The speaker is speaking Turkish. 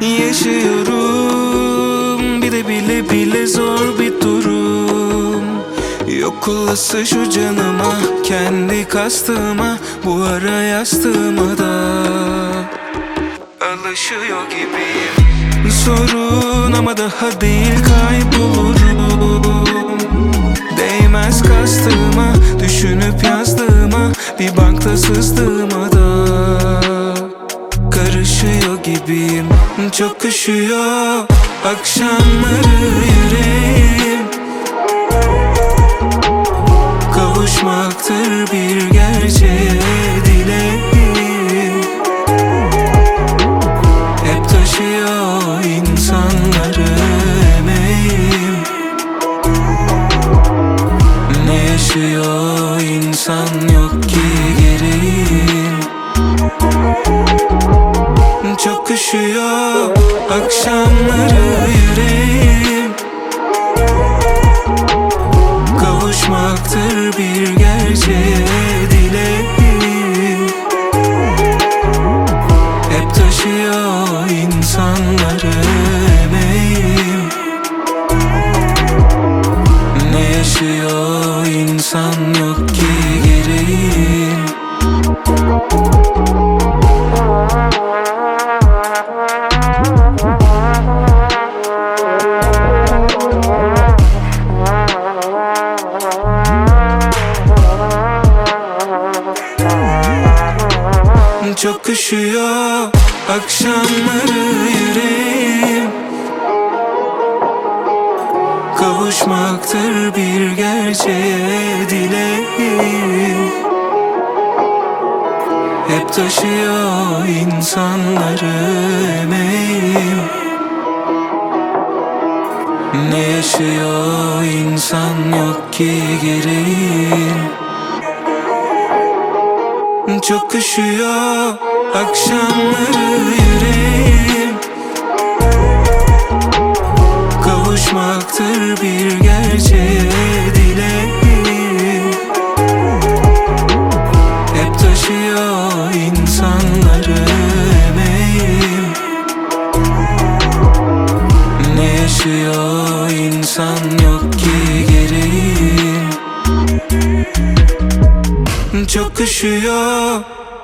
yaşıyorum. Bir de bile bile zor bir durum. Yok olası şu canıma, kendi kastığıma, bu ara yastığıma da alışıyor gibiyim. Sorun ama daha değil, kaybolurum. Değmez kastığıma, düşünüp yazdığıma, bir bankta sızdığıma da karışıyor gibiyim. Çok üşüyor akşamları yüreğim. Kavuşmaktır bir gerçeğe dileğim. Hep taşıyor insanları emeğim. Ne yaşıyor insan, yok ki gereğim. Çok üşüyor akşamları yüreğim. Kavuşmaktır bir gerçeğe dileğim. Hep taşıyor insanları emeğim. Ne yaşıyor insan, yok ki gereğim. Çok üşüyor akşamları yüreğim. Kavuşmaktır bir gerçeğe dileğim. Hep taşıyor insanları emeğim. Ne yaşıyor insan, yok ki gereğim. Çok üşüyor akşamları yüreğim. Kavuşmaktır bir gerçeğe dileğim. Hep taşıyor insanları emeğim. Ne yaşıyor insan, yok ki gereğim. Çok üşüyor